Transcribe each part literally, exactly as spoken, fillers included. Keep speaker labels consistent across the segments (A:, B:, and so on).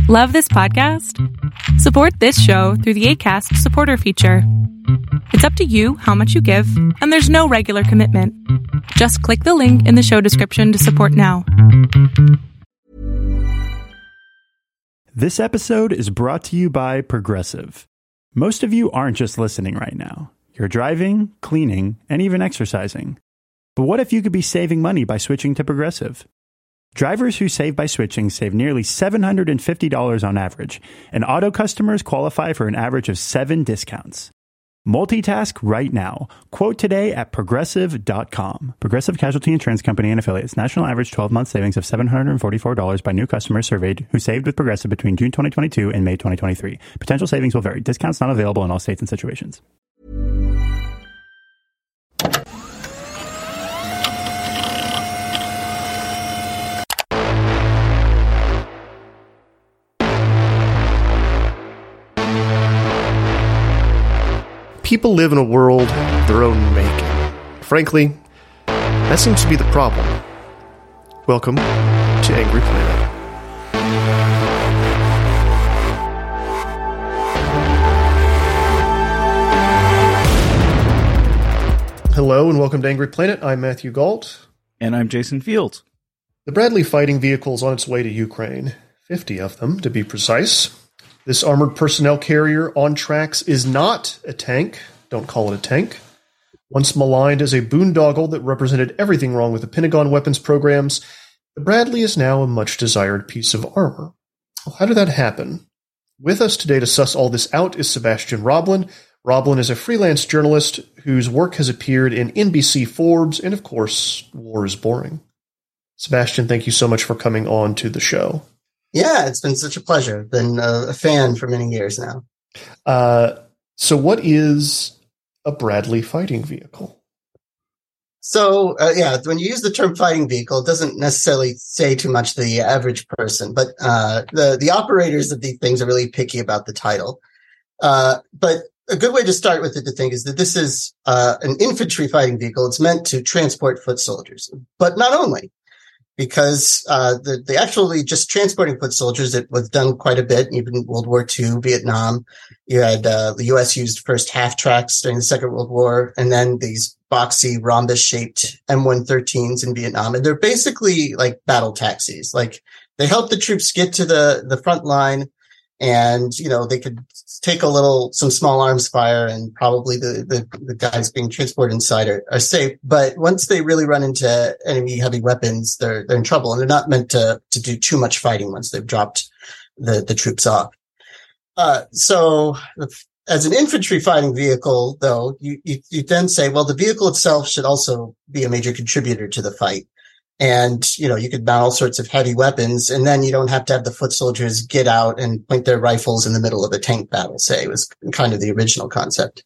A: Love this podcast? Support this show through the Acast supporter feature. It's up to you how much you give, and there's no regular commitment. Just click the link in the show description to support now.
B: This episode is brought to you by Progressive. Most of you aren't just listening right now. You're driving, cleaning, and even exercising. But what if you could be saving money by switching to Progressive? Drivers who save by switching save nearly seven hundred fifty dollars on average, and auto customers qualify for an average of seven discounts. Multitask right now. Quote today at progressive dot com. Progressive Casualty Insurance Company and Affiliates. National average twelve-month savings of seven hundred forty-four dollars by new customers surveyed who saved with Progressive between June twenty twenty-two and May twenty twenty-three. Potential savings will vary. Discounts not available in all states and situations.
C: People live in a world of their own making. Frankly, that seems to be the problem. Welcome to Angry Planet. Hello and welcome to Angry Planet. I'm Matthew Gault.
D: And I'm Jason Fields.
C: The Bradley fighting vehicle is on its way to Ukraine. fifty of them, to be precise. This armored personnel carrier on tracks is not a tank. Don't call it a tank. Once maligned as a boondoggle that represented everything wrong with the Pentagon weapons programs, the Bradley is now a much-desired piece of armor. Well, how did that happen? With us today to suss all this out is Sebastian Roblin. Roblin is a freelance journalist whose work has appeared in N B C, Forbes, and of course, War is Boring. Sebastian, thank you so much for coming on to the show.
E: Yeah, it's been such a pleasure. Been a, a fan for many years now.
C: Uh, so what is a Bradley fighting vehicle?
E: So, uh, yeah, when you use the term fighting vehicle, it doesn't necessarily say too much to the average person, but uh, the, the operators of these things are really picky about the title. Uh, but a good way to start with it to think is that this is uh, an infantry fighting vehicle. It's meant to transport foot soldiers, but not only. Because uh, the, the actually just transporting foot soldiers, it was done quite a bit, even in World War Two, Vietnam. You had uh, the U S used first half tracks during the Second World War, and then these boxy rhombus-shaped M one thirteens in Vietnam. And they're basically like battle taxis. Like they help the troops get to the, the front line, and you know they could take a little some small arms fire, and probably the the, the guys being transported inside are, are safe. But once they really run into enemy heavy weapons, they're they're in trouble, and they're not meant to to do too much fighting once they've dropped the the troops off. Uh, so as an infantry fighting vehicle, though, you, you you then say, well, the vehicle itself should also be a major contributor to the fight. And, you know, you could mount all sorts of heavy weapons, and then you don't have to have the foot soldiers get out and point their rifles in the middle of a tank battle, say. It was kind of the original concept.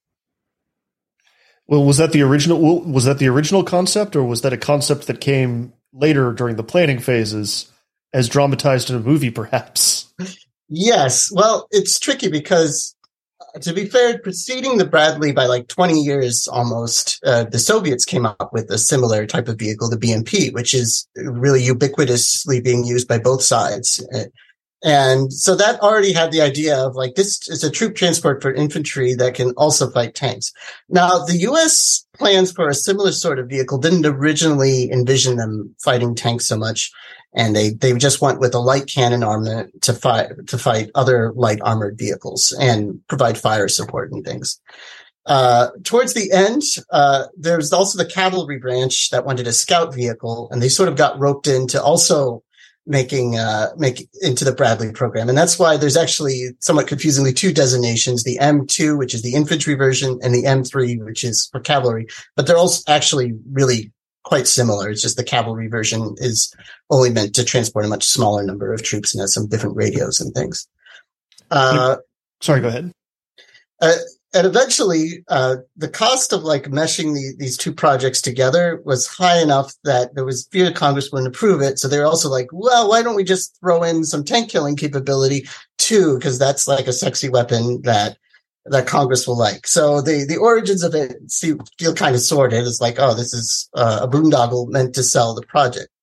C: Well, was that the original, was that the original concept, or was that a concept that came later during the planning phases as dramatized in a movie, perhaps?
E: Yes. Well, it's tricky because, to be fair, preceding the Bradley by like twenty years almost, uh, the Soviets came up with a similar type of vehicle, the B M P, which is really ubiquitously being used by both sides. And so that already had the idea of like, this is a troop transport for infantry that can also fight tanks. Now, the U S plans for a similar sort of vehicle didn't originally envision them fighting tanks so much. And they, they just went with a light cannon armament to fight, to fight other light armored vehicles and provide fire support and things. Uh, towards the end, uh, there's also the cavalry branch that wanted a scout vehicle, and they sort of got roped into also making, uh, make into the Bradley program. And that's why there's actually somewhat confusingly two designations, the M two, which is the infantry version, and the M three, which is for cavalry, but they're also actually really quite similar. It's just the cavalry version is only meant to transport a much smaller number of troops and has some different radios and things. Uh,
C: Sorry, go ahead.
E: Uh, and eventually, uh, the cost of like meshing the, these two projects together was high enough that there was fear Congress wouldn't approve it. So they were also like, well, why don't we just throw in some tank killing capability too? Because that's like a sexy weapon that that Congress will like. So the, the origins of it see, feel kind of sordid. It's like, oh, this is uh, a boondoggle meant to sell the project.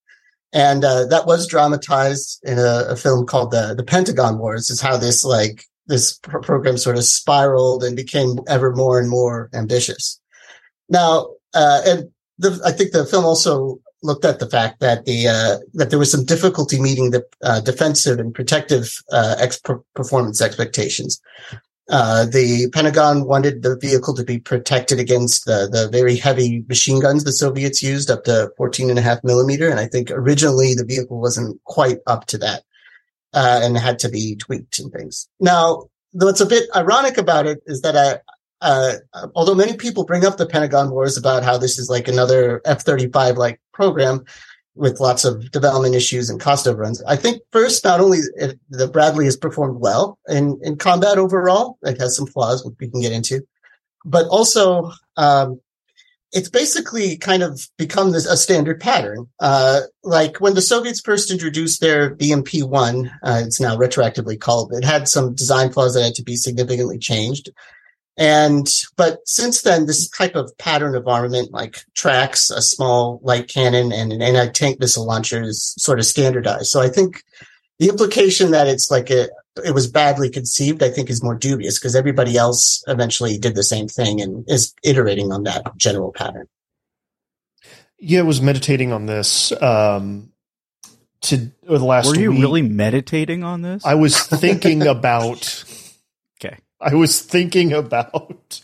E: And uh, that was dramatized in a, a film called the the Pentagon Wars. Is how this like this pr- program sort of spiraled and became ever more and more ambitious. Now, uh, and the, I think the film also looked at the fact that the uh, that there was some difficulty meeting the uh, defensive and protective uh, ex- performance expectations. Uh, the Pentagon wanted the vehicle to be protected against the, the very heavy machine guns the Soviets used, up to fourteen and a half millimeter. And I think originally the vehicle wasn't quite up to that, uh, and had to be tweaked and things. Now, what's a bit ironic about it is that, uh, uh, although many people bring up the Pentagon Wars about how this is like another F thirty-five like program, with lots of development issues and cost overruns. I think first, not only it, the Bradley has performed well in, in combat overall, it has some flaws, which we can get into, but also, um, it's basically kind of become this, a standard pattern. Uh, like when the Soviets first introduced their B M P one, uh, it's now retroactively called, it had some design flaws that had to be significantly changed. And, but since then, this type of pattern of armament, like tracks, a small light cannon, and an anti-tank missile launcher is sort of standardized. So I think the implication that it's like a, it was badly conceived, I think is more dubious, because everybody else eventually did the same thing and is iterating on that general pattern.
C: Yeah, I was meditating on this, um, to, or the last
D: Were you
C: week.
D: really meditating on this?
C: I was thinking about,
D: Okay.
C: I was thinking about,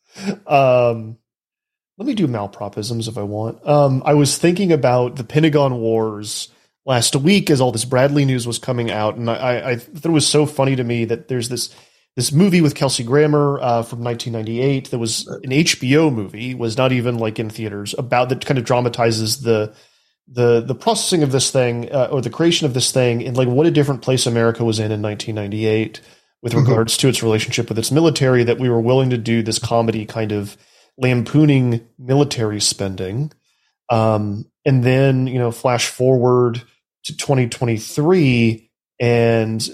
C: um, let me do malpropisms if I want. Um, I was thinking about the Pentagon Wars last week as all this Bradley news was coming out. And I, I thought it was so funny to me that there's this, this movie with Kelsey Grammer, uh, from nineteen ninety-eight that was an H B O movie, was not even like in theaters, about that kind of dramatizes the, the, the processing of this thing, uh, or the creation of this thing, and like what a different place America was in in nineteen ninety-eight. With regards to its relationship with its military, that we were willing to do this comedy kind of lampooning military spending. Um, and then, you know, flash forward to twenty twenty-three, and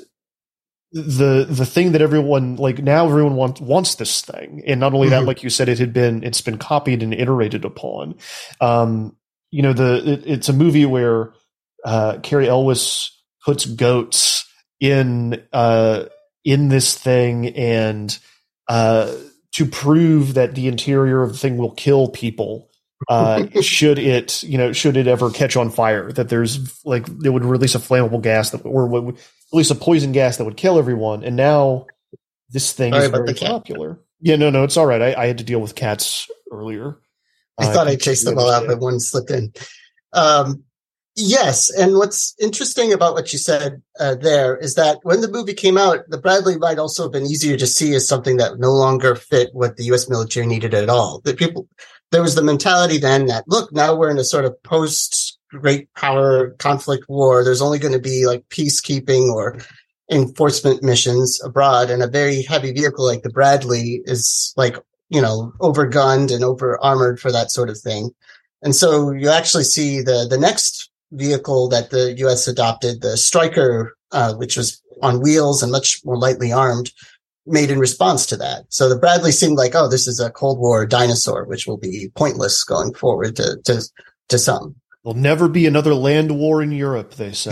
C: the the thing that everyone, like now everyone wants wants this thing. And not only mm-hmm. that, like you said, it had been, it's been copied and iterated upon. Um, you know, the it, it's a movie where uh, Cary Elwes puts goats in uh in this thing, and uh, to prove that the interior of the thing will kill people, uh, should it, you know, should it ever catch on fire, that there's like, it would release a flammable gas that, or would release a poison gas that would kill everyone. And now this thing Sorry is very popular. Yeah, no, no, it's all right. I, I had to deal with cats earlier.
E: I uh, thought I chased them all out, but one slipped in. Um, Yes, and what's interesting about what you said uh, there is that when the movie came out, the Bradley might also have been easier to see as something that no longer fit what the U S military needed at all. The people, there was the mentality then that, look, now we're in a sort of post-great power conflict war. There's only going to be like peacekeeping or enforcement missions abroad, and a very heavy vehicle like the Bradley is like, you know, overgunned and over-armored for that sort of thing. And so you actually see the the next vehicle that the U S adopted, the Stryker, uh, which was on wheels and much more lightly armed, made in response to that. So the Bradley seemed like, oh, this is a Cold War dinosaur, which will be pointless going forward to to, to some.
C: There'll never be another land war in Europe, they say.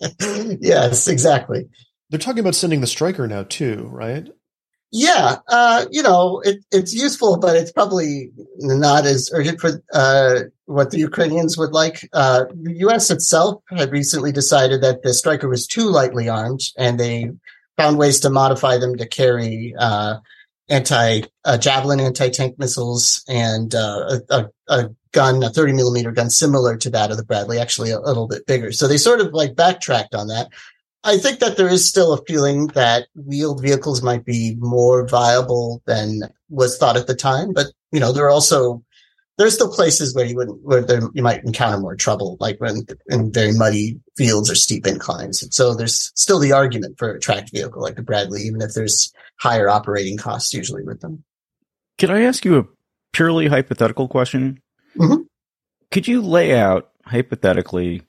E: Yes, exactly.
C: They're talking about sending the Stryker now too, right?
E: Yeah, uh, you know, it, it's useful, but it's probably not as urgent for uh, what the Ukrainians would like. Uh, the U S itself had recently decided that the Stryker was too lightly armed, and they found ways to modify them to carry uh, anti uh, Javelin anti-tank missiles and uh, a, a gun, a thirty millimeter gun similar to that of the Bradley, actually a little bit bigger. So they sort of like backtracked on that. I think that there is still a feeling that wheeled vehicles might be more viable than was thought at the time. But, you know, there are also, there's still places where you wouldn't, where there, you might encounter more trouble, like when in very muddy fields or steep inclines. And so there's still the argument for a tracked vehicle like the Bradley, even if there's higher operating costs usually with them.
D: Can I ask you a purely hypothetical question?
E: Mm-hmm.
D: Could you lay out hypothetically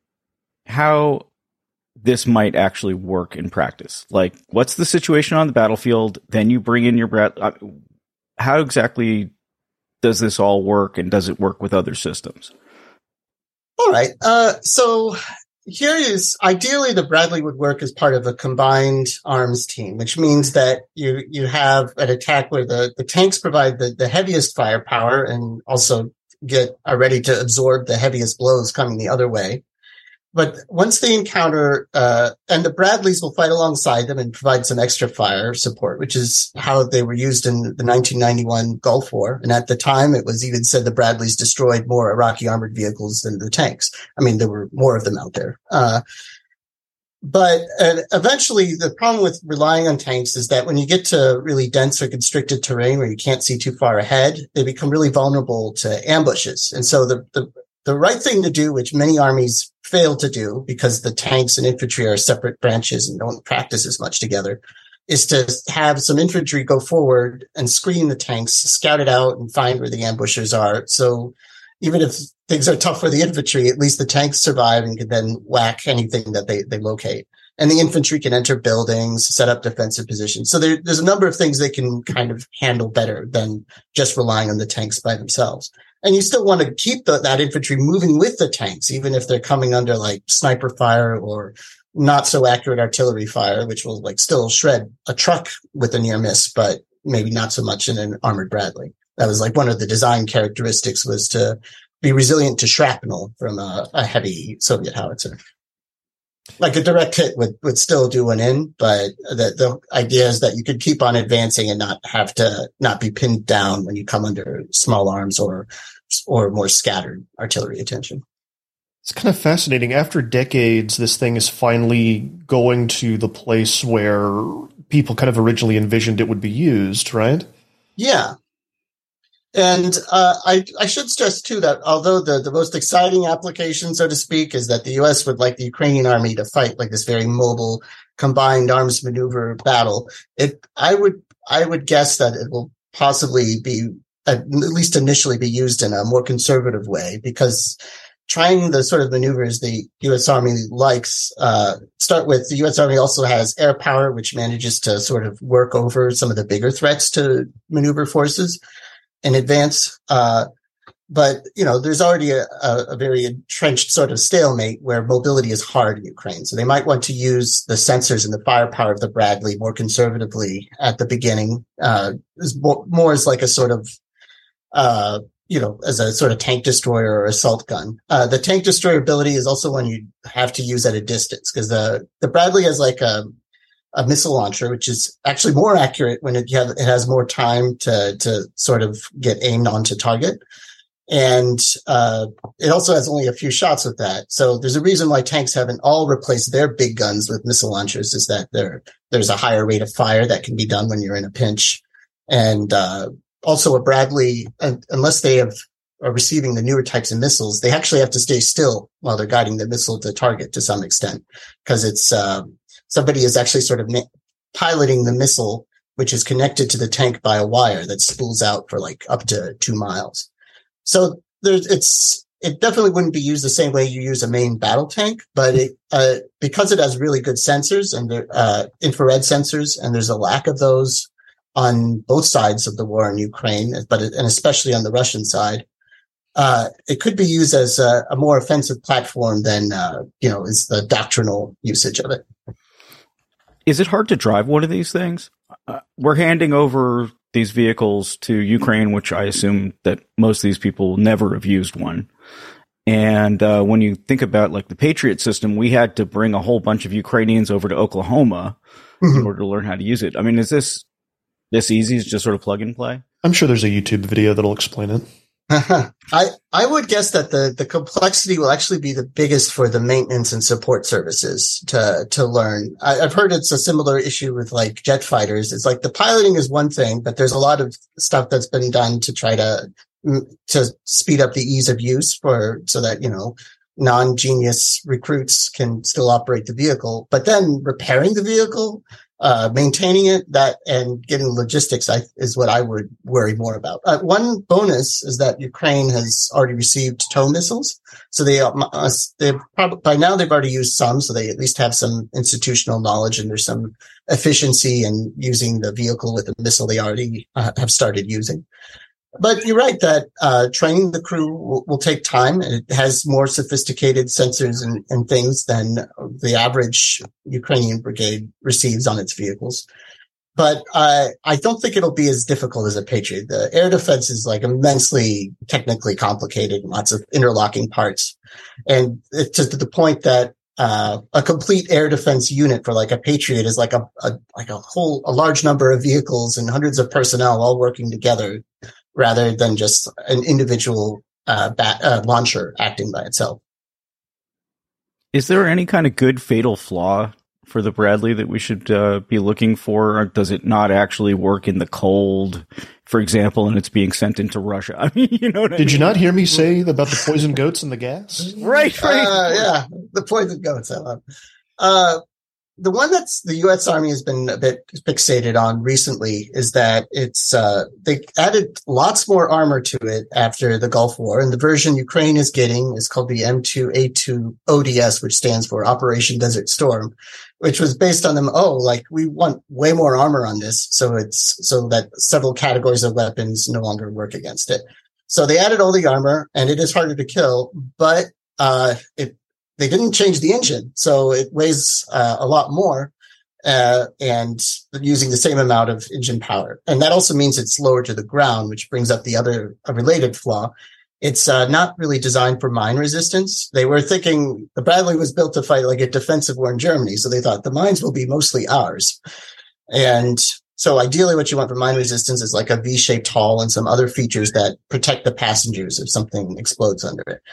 D: how this might actually work in practice? Like, what's the situation on the battlefield? Then you bring in your Brad. Uh, how exactly does this all work, and does it work with other systems?
E: All right. Uh, so here is ideally the Bradley would work as part of a combined arms team, which means that you you have an attack where the, the tanks provide the, the heaviest firepower and also get are ready to absorb the heaviest blows coming the other way. But once they encounter, uh, and the Bradleys will fight alongside them and provide some extra fire support, which is how they were used in the nineteen ninety-one Gulf War. And at the time, it was even said the Bradleys destroyed more Iraqi armored vehicles than the tanks. I mean, there were more of them out there. Uh, but uh, eventually, the problem with relying on tanks is that when you get to really dense or constricted terrain where you can't see too far ahead, they become really vulnerable to ambushes. And so the, the, the right thing to do, which many armies fail to do because the tanks and infantry are separate branches and don't practice as much together, is to have some infantry go forward and screen the tanks, scout it out and find where the ambushers are. So even if things are tough for the infantry, at least the tanks survive and can then whack anything that they, they locate. And the infantry can enter buildings, set up defensive positions. So there, there's a number of things they can kind of handle better than just relying on the tanks by themselves. And you still want to keep the, that infantry moving with the tanks, even if they're coming under like sniper fire or not so accurate artillery fire, which will like still shred a truck with a near miss, but maybe not so much in an armored Bradley. That was like one of the design characteristics, was to be resilient to shrapnel from a, a heavy Soviet howitzer. Like a direct hit would, would still do an in, but the, the idea is that you could keep on advancing and not have to not be pinned down when you come under small arms or, or more scattered artillery attention.
C: It's kind of fascinating. After decades, this thing is finally going to the place where people kind of originally envisioned it would be used, right?
E: Yeah. And uh, I, I should stress, too, that although the, the most exciting application, so to speak, is that the U S would like the Ukrainian army to fight like this very mobile combined arms maneuver battle, it I would I would guess that it will possibly be, at least initially, be used in a more conservative way, because trying the sort of maneuvers the U S Army likes, uh, start with the U S Army also has air power, which manages to sort of work over some of the bigger threats to maneuver forces in advance. Uh, but, you know, there's already a, a, a very entrenched sort of stalemate where mobility is hard in Ukraine. So they might want to use the sensors and the firepower of the Bradley more conservatively at the beginning, uh, more, more as like a sort of, uh, you know, as a sort of tank destroyer or assault gun. Uh, the tank destroyer ability is also one you have to use at a distance, because the, the Bradley has like a, a missile launcher, which is actually more accurate when it, have, it has more time to, to sort of get aimed onto target. And, uh, it also has only a few shots with that. So there's a reason why tanks haven't all replaced their big guns with missile launchers, is that there, there's a higher rate of fire that can be done when you're in a pinch. And, uh, also a Bradley, uh, unless they have, are receiving the newer types of missiles, they actually have to stay still while they're guiding the missile to target to some extent, because it's, uh, somebody is actually sort of piloting the missile, which is connected to the tank by a wire that spools out for like up to two miles. So there's, it's, it definitely wouldn't be used the same way you use a main battle tank, but it, uh, because it has really good sensors and, uh, infrared sensors, and there's a lack of those on both sides of the war in Ukraine, but, and especially on the Russian side, uh, it could be used as a, a more offensive platform than, uh, you know, is the doctrinal usage of it.
D: Is it hard to drive one of these things? Uh, we're handing over these vehicles to Ukraine, which I assume that most of these people never have used one. And uh, when you think about like the Patriot system, we had to bring a whole bunch of Ukrainians over to Oklahoma mm-hmm. in order to learn how to use it. I mean, is this this easy? Is just sort of plug and play?
C: I'm sure there's a YouTube video that'll explain it.
E: I, I would guess that the, the complexity will actually be the biggest for the maintenance and support services to, to learn. I, I've heard it's a similar issue with like jet fighters. It's like the piloting is one thing, but there's a lot of stuff that's been done to try to, to speed up the ease of use for, so that, you know, non-genius recruits can still operate the vehicle, but then repairing the vehicle, Uh, maintaining it, that, and getting logistics I, is what I would worry more about. Uh, one bonus is that Ukraine has already received TOW missiles, so they uh, they probably by now they've already used some, so they at least have some institutional knowledge, and there's some efficiency in using the vehicle with the missile they already uh, have started using. But you're right that uh, training the crew will, will take time. It has more sophisticated sensors and, and things than the average Ukrainian brigade receives on its vehicles. But uh, I don't think it'll be as difficult as a Patriot. The air defense is like immensely technically complicated, lots of interlocking parts. And it's just to the point that uh, a complete air defense unit for like a Patriot is like a, a like a whole, a large number of vehicles and hundreds of personnel all working together rather than just an individual uh, bat, uh, launcher acting by itself.
D: Is there any kind of good fatal flaw for the Bradley that we should uh, be looking for? Or does it not actually work in the cold, for example, and it's being sent into Russia? I mean, you know what I
C: Did
D: mean?
C: you not hear me say about the poison goats and the gas?
D: Right, right.
E: Uh, yeah, the poison goats. I love. Uh, the one that's the U S Army has been a bit fixated on recently is that it's uh, they added lots more armor to it after the Gulf War, and the version Ukraine is getting is called the M two A two O D S, which stands for Operation Desert Storm, which was based on them. Oh, like we want way more armor on this, so it's so that several categories of weapons no longer work against it. So they added all the armor, and it is harder to kill, but uh, it. They didn't change the engine, so it weighs uh, a lot more uh, and using the same amount of engine power. And that also means it's lower to the ground, which brings up the other a related flaw. It's uh, not really designed for mine resistance. They were thinking the Bradley was built to fight like a defensive war in Germany, so they thought the mines will be mostly ours. And so ideally what you want for mine resistance is like a V-shaped hull and some other features that protect the passengers if something explodes under it.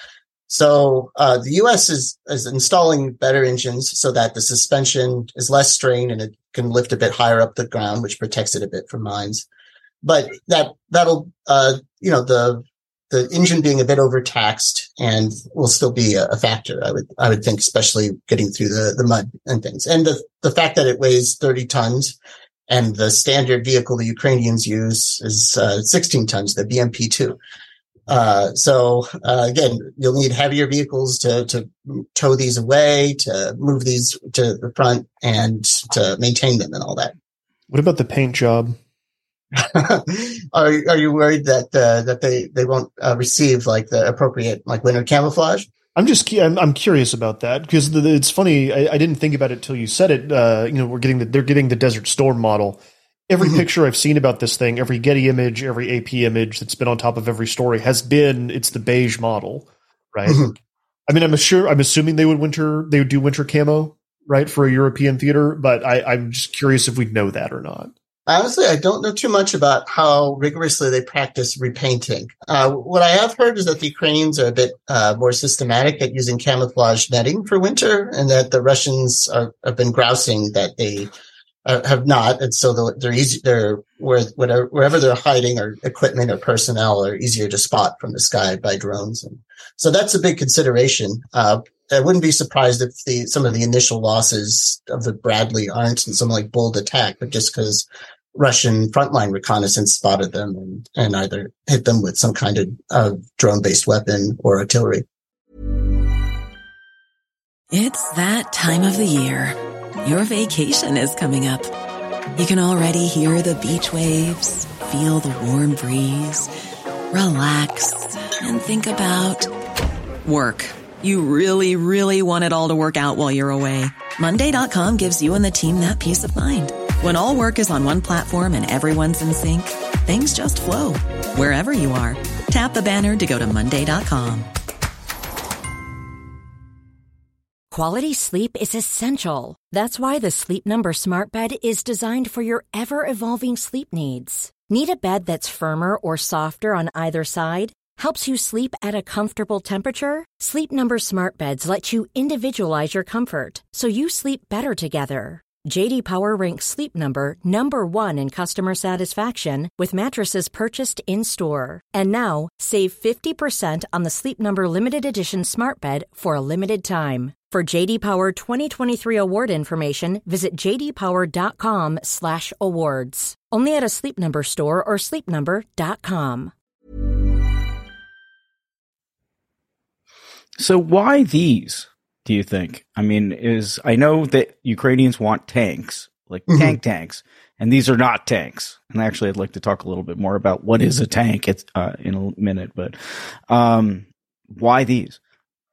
E: So uh, the U S is, is installing better engines so that the suspension is less strained and it can lift a bit higher up the ground, which protects it a bit from mines. But that that'll uh, you know the the engine being a bit overtaxed and will still be a, a factor. I would I would think, especially getting through the the mud and things, and the the fact that it weighs thirty tons. And the standard vehicle the Ukrainians use is uh, sixteen tons, the B M P two. Uh, so, uh, again, you'll need heavier vehicles to, to tow these away, to move these to the front and to maintain them and all that.
C: What about the paint job?
E: are, are you worried that, uh, that they, they won't uh, receive like the appropriate, like winter camouflage?
C: I'm just, I'm, I'm curious about that because the, it's funny. I, I didn't think about it till you said it. Uh, you know, we're getting the, they're getting the Desert Storm model. Every mm-hmm. picture I've seen about this thing, every Getty image, every A P image that's been on top of every story has been, it's the beige model, right? Mm-hmm. I mean, I'm sure, I'm assuming they would winter, they would do winter camo, right, for a European theater, but I, I'm just curious if we'd know that or not.
E: Honestly, I don't know too much about how rigorously they practice repainting. Uh, what I have heard is that the Ukrainians are a bit uh, more systematic at using camouflage netting for winter, and that the Russians are, have been grousing that they Uh, have not, and so they're easy. They're where whatever wherever they're hiding, or equipment or personnel are easier to spot from the sky by drones, and so that's a big consideration. Uh, I wouldn't be surprised if the some of the initial losses of the Bradley aren't in some like bold attack, but just because Russian frontline reconnaissance spotted them and, and either hit them with some kind of uh, drone-based weapon or artillery.
F: It's that time of the year. Your vacation is coming up. You can already hear the beach waves, feel the warm breeze, relax, and think about work. You really, really want it all to work out while you're away. Monday dot com gives you and the team that peace of mind. When all work is on one platform and everyone's in sync, things just flow. Wherever you are, tap the banner to go to Monday dot com.
G: Quality sleep is essential. That's why the Sleep Number Smart Bed is designed for your ever-evolving sleep needs. Need a bed that's firmer or softer on either side? Helps you sleep at a comfortable temperature? Sleep Number Smart Beds let you individualize your comfort, so you sleep better together. J D Power ranks Sleep Number number one in customer satisfaction with mattresses purchased in-store. And now, save fifty percent on the Sleep Number Limited Edition Smart Bed for a limited time. For J D Power twenty twenty-three award information, visit jdpower.com slash awards. Only at a Sleep Number store or sleep number dot com.
D: So why these, do you think? I mean, is I know that Ukrainians want tanks. like
E: Mhm.
D: tank tanks, and these are not tanks. And actually, I'd like to talk a little bit more about what is a tank it's, uh, in a minute. But um, why these?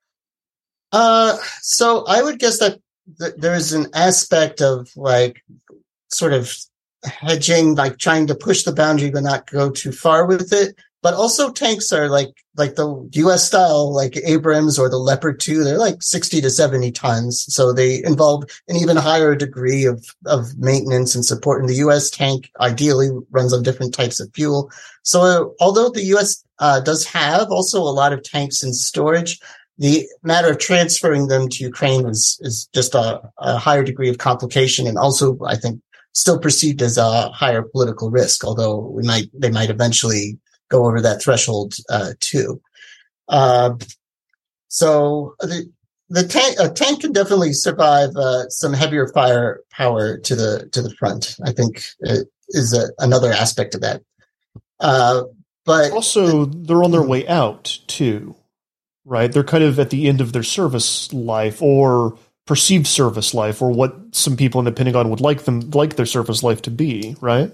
E: Uh, so I would guess that th- there's an aspect of like sort of hedging, like trying to push the boundary but not go too far with it. But also tanks are like like the U S style, like Abrams or the Leopard two. They're like sixty to seventy tons, so they involve an even higher degree of of maintenance and support. And the U S tank ideally runs on different types of fuel. So uh, although the U S uh, does have also a lot of tanks in storage, the matter of transferring them to Ukraine is is just a, a higher degree of complication, and also I think still perceived as a higher political risk. Although we might they might eventually go over that threshold uh, too. Uh, so the the tank a tank can definitely survive uh, some heavier firepower to the to the front. I think it is a, another aspect of that. Uh, but
C: Also, they're on their way out too, right? They're kind of at the end of their service life or perceived service life, or what some people in the Pentagon would like them like their service life to be, right?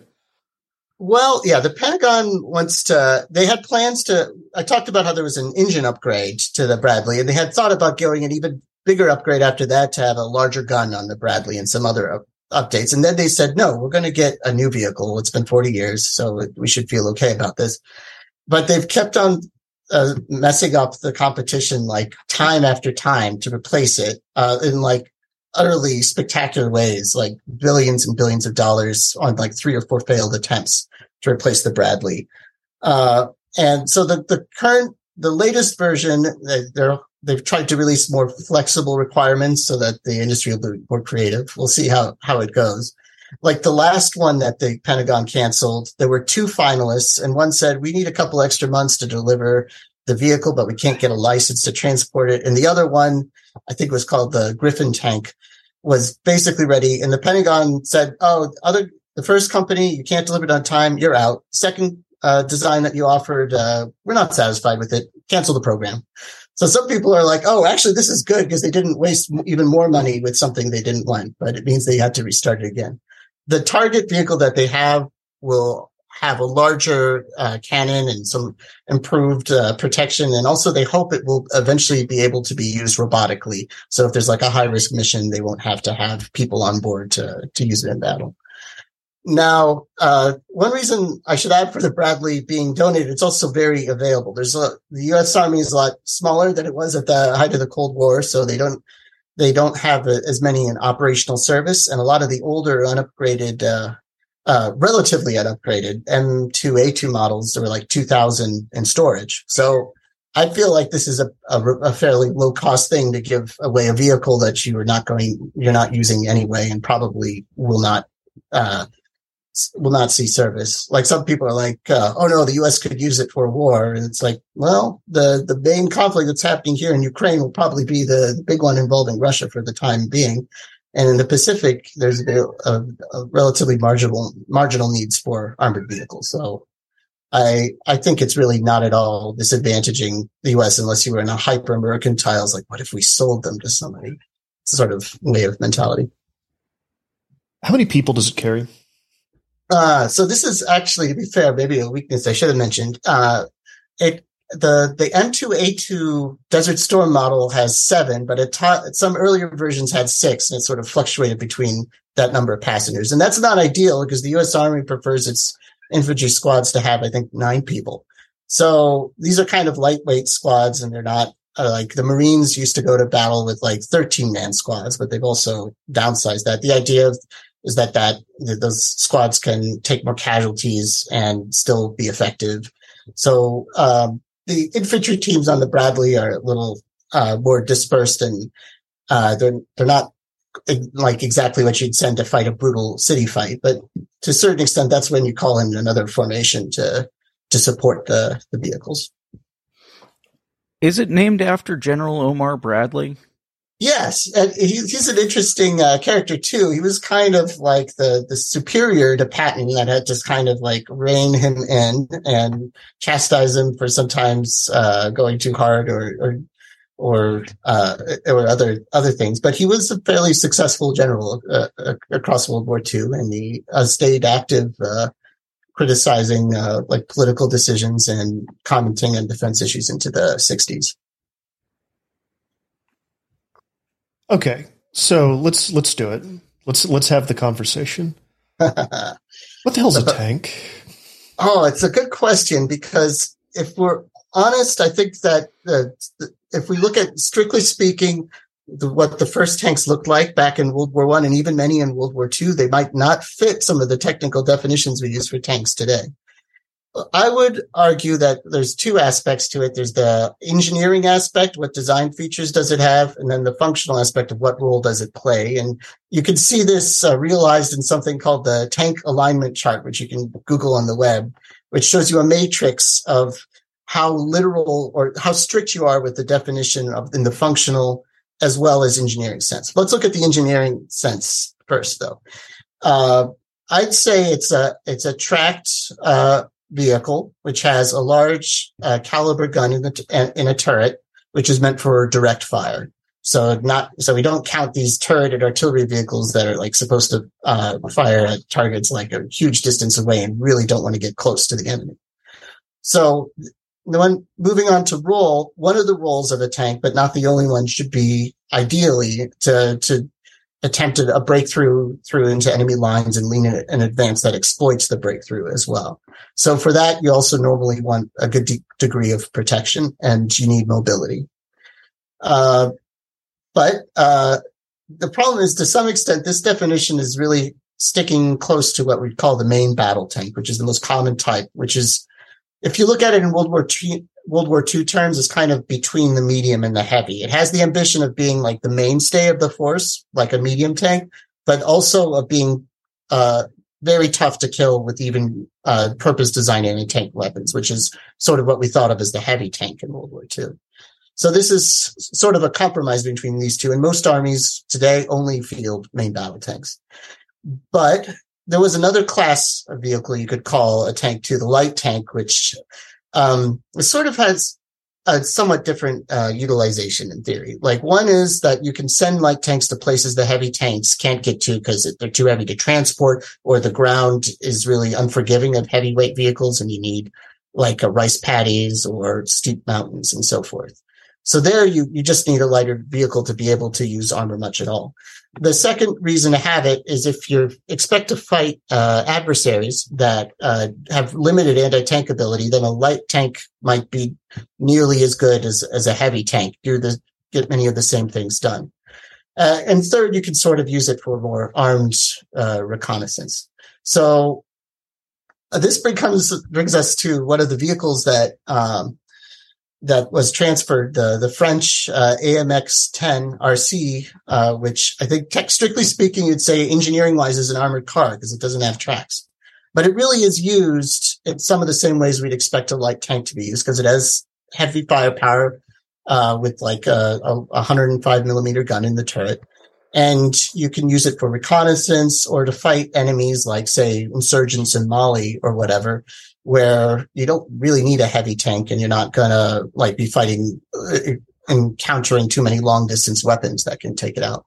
E: Well, yeah, the Pentagon wants to, they had plans to, I talked about how there was an engine upgrade to the Bradley, and they had thought about going an even bigger upgrade after that to have a larger gun on the Bradley and some other up, updates. And then they said, no, we're going to get a new vehicle. It's been forty years, so we should feel okay about this. But they've kept on uh, messing up the competition like time after time to replace it uh, in like utterly spectacular ways, like billions and billions of dollars on like three or four failed attempts to replace the Bradley. Uh, and so the, the current, the latest version, they're, they've tried to release more flexible requirements so that the industry will be more creative. We'll see how, how it goes. Like the last one that the Pentagon canceled, there were two finalists, and one said, we need a couple extra months to deliver the vehicle, but we can't get a license to transport it. And the other one, I think it was called the Griffin tank, was basically ready. And the Pentagon said, oh, other, the first company, you can't deliver it on time, you're out. Second uh, design that you offered, uh, we're not satisfied with it. Cancel the program. So some people are like, oh, actually, this is good because they didn't waste even more money with something they didn't want, but it means they had to restart it again. The target vehicle that they have will have a larger uh, cannon and some improved uh, protection. And also they hope it will eventually be able to be used robotically. So if there's like a high risk mission, they won't have to have people on board to, to use it in battle. Now, uh, one reason I should add for the Bradley being donated, it's also very available. There's a, the U S Army is a lot smaller than it was at the height of the Cold War. So they don't, they don't have a, as many in operational service. And a lot of the older unupgraded, uh, Uh, relatively unupgraded M two A two models, there were like two thousand in storage. So I feel like this is a, a, a fairly low cost thing to give away a vehicle that you are not going, you're not using anyway, and probably will not, uh, will not see service. Like some people are like, uh, oh no, the U S could use it for a war. And it's like, well, the, the main conflict that's happening here in Ukraine will probably be the, the big one involving Russia for the time being. And in the Pacific, there's a, a, a relatively marginal marginal needs for armored vehicles. So I I think it's really not at all disadvantaging the U S unless you were in a hyper mercantile, like what if we sold them to somebody? Sort of way of mentality.
C: How many people does it carry?
E: Uh, so this is actually, to be fair, maybe a weakness I should have mentioned. Uh, it The the M two A two Desert Storm model has seven, but it ta- some earlier versions had six, and it sort of fluctuated between that number of passengers. And that's not ideal because the U S Army prefers its infantry squads to have, I think, nine people. So these are kind of lightweight squads, and they're not uh, like the Marines used to go to battle with like thirteen-man squads, but they've also downsized that. The idea is that, that that those squads can take more casualties and still be effective. So um the infantry teams on the Bradley are a little uh, more dispersed, and uh, they're they're not like exactly what you'd send to fight a brutal city fight. But to a certain extent, that's when you call in another formation to to support the, the vehicles.
D: Is it named after General Omar Bradley?
E: Yes, and he, he's an interesting uh, character too. He was kind of like the, the superior to Patton that had to kind of like rein him in and chastise him for sometimes uh, going too hard or, or or uh, or other other things. But he was a fairly successful general uh, across World War Two, and he uh, stayed active, uh, criticizing uh, like political decisions and commenting on defense issues into the sixties.
C: Okay, so let's let's do it. Let's let's have the conversation. What the hell's a tank?
E: Oh, it's a good question, because if we're honest, I think that uh, if we look at, strictly speaking, the, what the first tanks looked like back in World War One, and even many in World War Two, they might not fit some of the technical definitions we use for tanks today. I would argue that there's two aspects to it. There's the engineering aspect, what design features does it have, and then the functional aspect of what role does it play. And you can see this uh, realized in something called the tank alignment chart, which you can Google on the web, which shows you a matrix of how literal or how strict you are with the definition of in the functional as well as engineering sense. Let's look at the engineering sense first, though. Uh, I'd say it's a it's a tracked uh, vehicle which has a large uh, caliber gun in the in a turret, which is meant for direct fire. So not so we don't count these turreted artillery vehicles that are like supposed to uh, fire at targets like a huge distance away and really don't want to get close to the enemy. So the one moving on to role, one of the roles of a tank, but not the only one, should be ideally to to attempt a breakthrough through into enemy lines and lean in an advance that exploits the breakthrough as well. So for that, you also normally want a good de- degree of protection, and you need mobility. Uh, but uh, the problem is, to some extent, this definition is really sticking close to what we call the main battle tank, which is the most common type, which is, if you look at it in World War Two, World War Two terms, is kind of between the medium and the heavy. It has the ambition of being like the mainstay of the force, like a medium tank, but also of being uh, very tough to kill with even uh, purpose-designed anti-tank weapons, which is sort of what we thought of as the heavy tank in World War Two. So this is sort of a compromise between these two, and most armies today only field main battle tanks. But there was another class of vehicle you could call a tank too, the light tank, which um, sort of has a somewhat different uh, utilization in theory. Like, one is that you can send light tanks to places the heavy tanks can't get to because they're too heavy to transport, or the ground is really unforgiving of heavyweight vehicles and you need like a rice paddies or steep mountains and so forth. So there you, you just need a lighter vehicle to be able to use armor much at all. The second reason to have it is if you expect to fight uh, adversaries that uh, have limited anti-tank ability, then a light tank might be nearly as good as, as a heavy tank. Do the get many of the same things done. Uh, and third, you can sort of use it for more armed uh, reconnaissance. So uh, this becomes brings us to one of the vehicles that um, that was transferred, the the French uh, A M X ten R C, uh, which I think, tech, strictly speaking, you'd say engineering-wise is an armored car because it doesn't have tracks. But it really is used in some of the same ways we'd expect a light tank to be used, because it has heavy firepower uh, with like a, a one hundred five millimeter gun in the turret. And you can use it for reconnaissance or to fight enemies like, say, insurgents in Mali or whatever, where you don't really need a heavy tank and you're not going to like be fighting, uh, encountering too many long distance weapons that can take it out.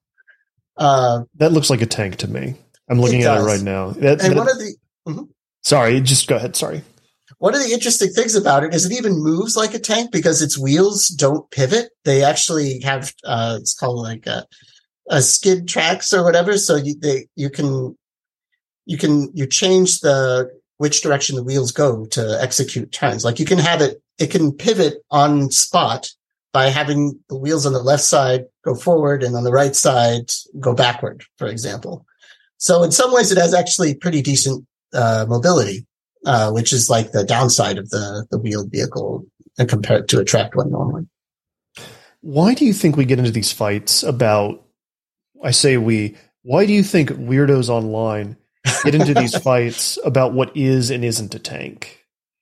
E: Uh,
C: that looks like a tank to me. I'm looking it at it right now. That,
E: and
C: that,
E: one of the, mm-hmm.
C: Sorry, just go ahead. Sorry.
E: One of the interesting things about it is it even moves like a tank because its wheels don't pivot. They actually have, uh, it's called like a, a skid tracks or whatever. So you, they, you can, you can, you change the, which direction the wheels go to execute turns. Like, you can have it, it can pivot on spot by having the wheels on the left side go forward and on the right side go backward, for example. So in some ways it has actually pretty decent, uh, mobility, uh, which is like the downside of the, the wheeled vehicle compared to a tracked one normally.
C: Why do you think we get into these fights about, I say we, why do you think weirdos online get into these fights about what is and isn't a tank?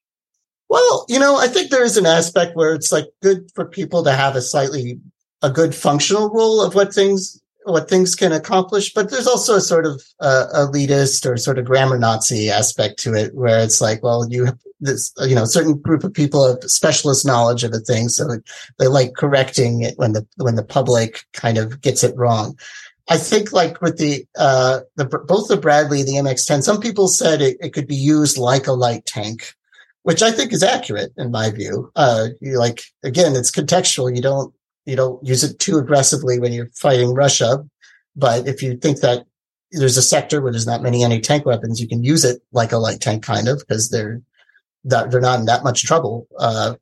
E: Well, you know, I think there is an aspect where it's like good for people to have a slightly, a good functional rule of what things, what things can accomplish, but there's also a sort of uh, elitist or sort of grammar Nazi aspect to it, where it's like, well, you have this, you know, certain group of people have specialist knowledge of a thing, so they like correcting it when the when the public kind of gets it wrong. I think, like with the uh, the both the Bradley and the M X ten, some people said it, it could be used like a light tank, which I think is accurate in my view. Uh, you like again, it's contextual. You don't. You don't use it too aggressively when you're fighting Russia. But if you think that there's a sector where there's not many anti-tank weapons, you can use it like a light tank kind of, because they're, they're not in that much trouble. Uh,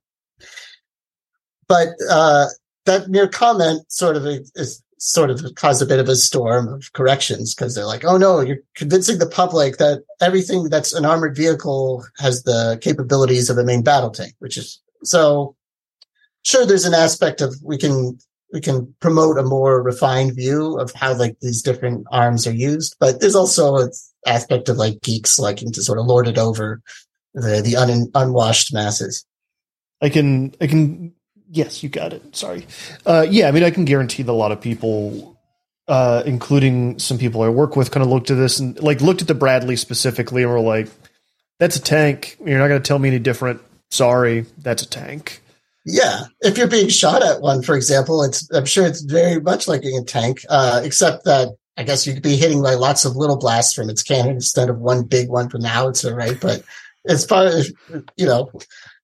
E: but, uh, that mere comment sort of is sort of caused a bit of a storm of corrections, because they're like, oh no, you're convincing the public that everything that's an armored vehicle has the capabilities of a main battle tank, which is so. Sure, there's an aspect of we can we can promote a more refined view of how like these different arms are used, but there's also an aspect of like geeks liking to sort of lord it over the the un, unwashed masses.
C: I can I can yes, you got it. Sorry, uh, yeah, I mean I can guarantee that a lot of people, uh, including some people I work with, kind of looked at this and like looked at the Bradley specifically and were like, "That's a tank. You're not going to tell me any different. Sorry, that's a tank."
E: Yeah, if you're being shot at one, for example, it's I'm sure it's very much like a tank, uh, except that I guess you could be hitting like lots of little blasts from its cannon instead of one big one from the howitzer, right? But as far as, you know,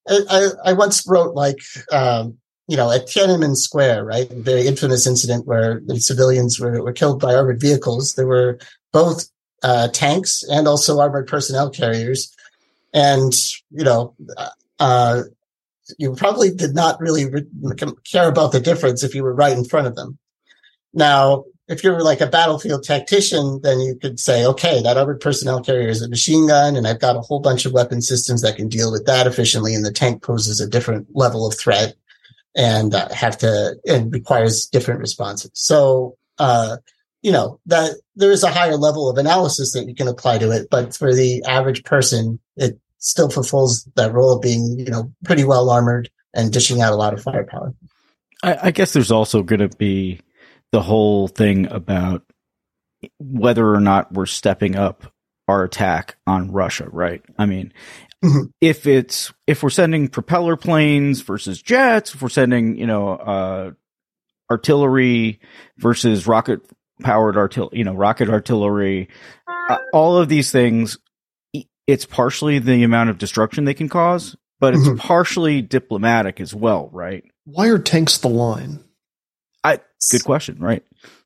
E: I, I once wrote like, um, you know, at Tiananmen Square, right, a very infamous incident where the civilians were, were killed by armored vehicles. There were both uh, tanks and also armored personnel carriers. And, you know, uh, you probably did not really re- care about the difference if you were right in front of them. Now, if you're like a battlefield tactician, then you could say, okay, that armored personnel carrier is a machine gun, and I've got a whole bunch of weapon systems that can deal with that efficiently, and the tank poses a different level of threat and uh, have to and requires different responses. So, uh, you know, that there is a higher level of analysis that you can apply to it, but for the average person, it still fulfills that role of being, you know, pretty well armored and dishing out a lot of firepower.
D: I, I guess there's also going to be the whole thing about whether or not we're stepping up our attack on Russia, right? I mean, mm-hmm. if it's if we're sending propeller planes versus jets, if we're sending, you know, uh, artillery versus rocket powered artillery, you know, rocket artillery, uh, all of these things. It's partially the amount of destruction they can cause, but it's mm-hmm. partially diplomatic as well, right?
C: Why are tanks the line?
D: I good question, right?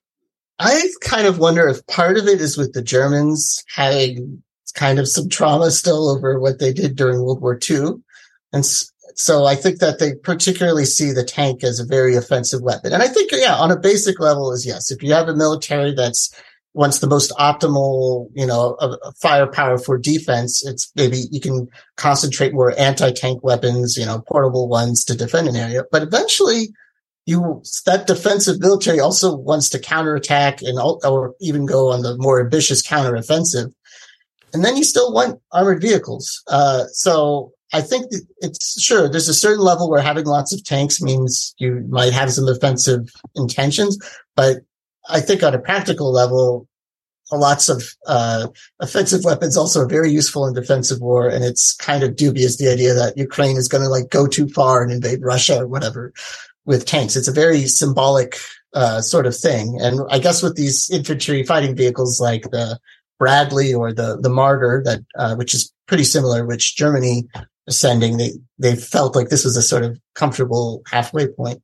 E: I kind of wonder if part of it is with the Germans having kind of some trauma still over what they did during World War Two. And so I think that they particularly see the tank as a very offensive weapon. And I think, yeah, on a basic level is yes, if you have a military that's wants the most optimal, you know, uh, firepower for defense, it's maybe you can concentrate more anti-tank weapons, you know, portable ones to defend an area. But eventually, you that defensive military also wants to counterattack and or even go on the more ambitious counteroffensive. And then you still want armored vehicles. Uh, so I think it's sure there's a certain level where having lots of tanks means you might have some offensive intentions, but I think on a practical level, lots of uh, offensive weapons also are very useful in defensive war, and it's kind of dubious the idea that Ukraine is going to like go too far and invade Russia or whatever with tanks. It's a very symbolic uh, sort of thing, and I guess with these infantry fighting vehicles like the Bradley or the the Marder, that uh, which is pretty similar, which Germany is sending, they they felt like this was a sort of comfortable halfway point.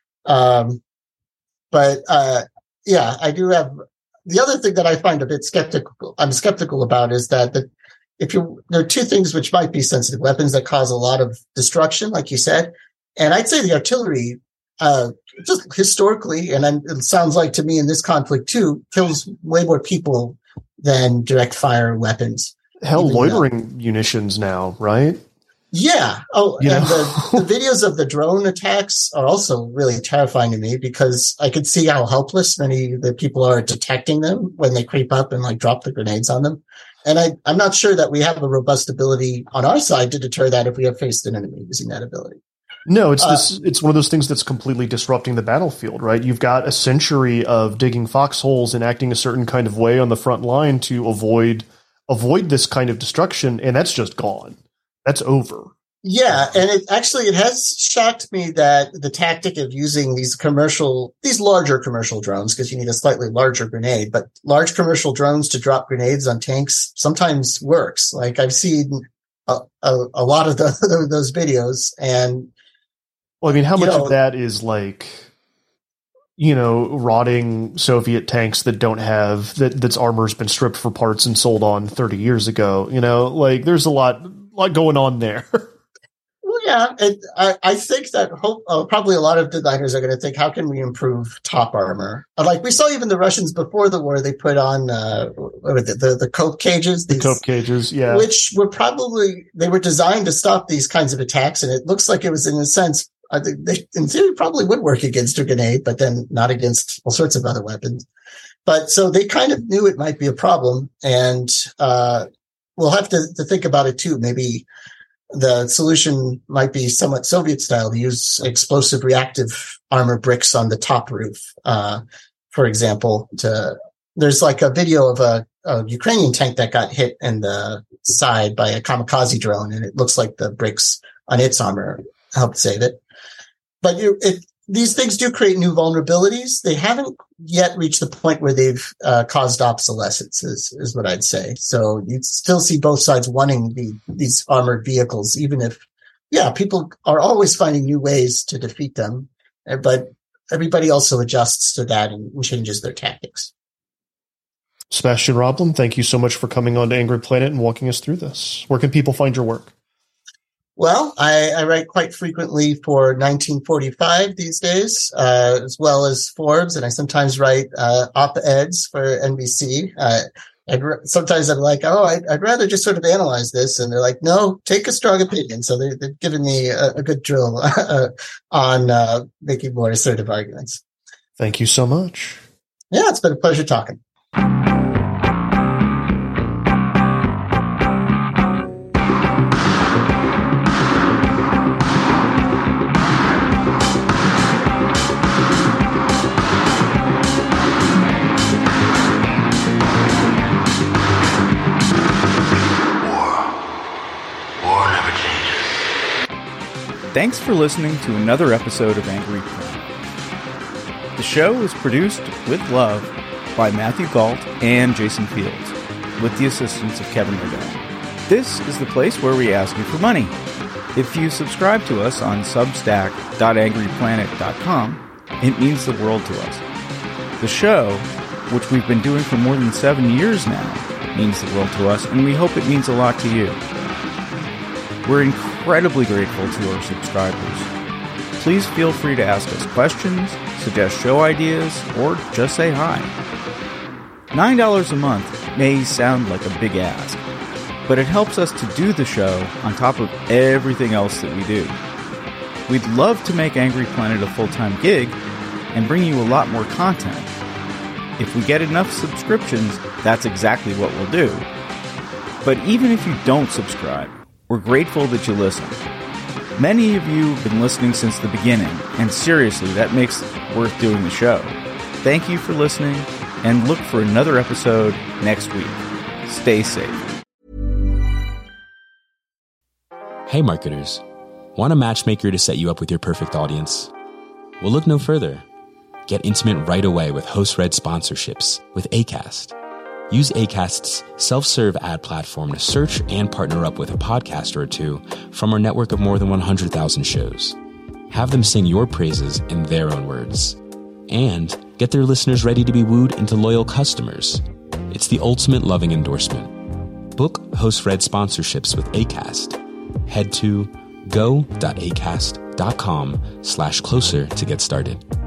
E: Um, but uh, Yeah, I do have the other thing that I find a bit skeptical. I'm skeptical about is that the, if you there are two things which might be sensitive weapons that cause a lot of destruction, like you said, and I'd say the artillery, uh, just historically, and it sounds like to me in this conflict too, kills way more people than direct fire weapons.
C: Hell, loitering though. munitions now, right?
E: Yeah. Oh, you and the, the videos of the drone attacks are also really terrifying to me because I could see how helpless many of the people are detecting them when they creep up and like drop the grenades on them. And I, I'm not sure that we have a robust ability on our side to deter that if we have faced an enemy using that ability.
C: No, it's
E: Uh,
C: this. It's one of those things that's completely disrupting the battlefield, right? You've got a century of digging foxholes and acting a certain kind of way on the front line to avoid avoid this kind of destruction, and that's just gone. That's over.
E: Yeah, and it actually it has shocked me that the tactic of using these commercial, these larger commercial drones, because you need a slightly larger grenade, but large commercial drones to drop grenades on tanks sometimes works. Like I've seen a, a, a lot of the, those videos, and
C: Well, I mean, how
E: you
C: much
E: know,
C: of that is like, you know, rotting Soviet tanks that don't have that that's armor's been stripped for parts and sold on thirty years ago? You know, like there's a lot lot going on there.
E: Well, yeah, it, I, I think that hope, uh, probably a lot of designers are going to think, how can we improve top armor? Uh, Like we saw even the Russians before the war, they put on uh, what was it, the, the cope cages.
C: The
E: these,
C: cope cages, yeah.
E: Which were probably, they were designed to stop these kinds of attacks. And it looks like it was, in a sense, I think they, in theory, probably would work against a grenade, but then not against all sorts of other weapons. But so they kind of knew it might be a problem. And uh, we'll have to, to think about it too. Maybe the solution might be somewhat Soviet style, to use explosive reactive armor bricks on the top roof. Uh, for example, to, there's like a video of a, a Ukrainian tank that got hit in the side by a kamikaze drone, and it looks like the bricks on its armor helped save it. But you, it, these things do create new vulnerabilities. They haven't yet reached the point where they've uh, caused obsolescence, is, is what I'd say. So you still see both sides wanting the, these armored vehicles, even if, yeah, people are always finding new ways to defeat them. But everybody also adjusts to that and, and changes their tactics.
C: Sebastian Roblin, thank you so much for coming on to Angry Planet and walking us through this. Where can people find your work?
E: Well, I, I write quite frequently for nineteen forty-five these days, uh, as well as Forbes, and I sometimes write uh, op-eds for N B C. Uh, I'd, sometimes I'm like, oh, I'd, I'd rather just sort of analyze this, and they're like, no, take a strong opinion. So they, they've given me a, a good drill uh, on uh, making more assertive arguments.
C: Thank you so much.
E: Yeah, it's been a pleasure talking.
D: Thanks for listening to another episode of Angry Planet. The show is produced with love by Matthew Galt and Jason Fields, with the assistance of Kevin Riddell. This is the place where we ask you for money. If you subscribe to us on substack dot angry planet dot com, it means the world to us. The show, which we've been doing for more than seven years now, means the world to us, and we hope it means a lot to you. We're incredibly grateful to our subscribers. Please feel free to ask us questions, suggest show ideas, or just say hi. nine dollars a month may sound like a big ask, but it helps us to do the show on top of everything else that we do. We'd love to make Angry Planet a full-time gig and bring you a lot more content. If we get enough subscriptions, that's exactly what we'll do. But even if you don't subscribe, we're grateful that you listen. Many of you have been listening since the beginning, and seriously, that makes it worth doing the show. Thank you for listening, and look for another episode next week. Stay safe.
H: Hey marketers, want a matchmaker to set you up with your perfect audience? Well, look no further. Get intimate right away with host-read sponsorships with Acast. Use Acast's self-serve ad platform to search and partner up with a podcaster or two from our network of more than one hundred thousand shows. Have them sing your praises in their own words. And get their listeners ready to be wooed into loyal customers. It's the ultimate loving endorsement. Book host-read sponsorships with Acast. Head to go.acast.com slash closer to get started.